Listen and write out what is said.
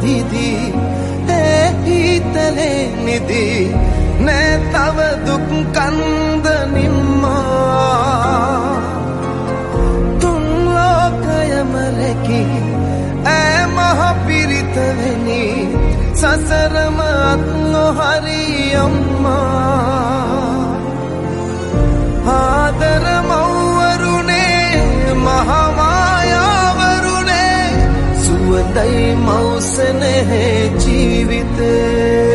දිදි හිතලේ නිදි නෑ තව දුක් කන්ද නිම්මා තුන් ලෝකයම රැකි ඈ මහ පිරිතවෙනි සසරම අත් නොහරි අම්මා ආදර මව්වරුනේ මහා මායාවරුනේ සුවඳයි මෞසනේ ජීවිතේ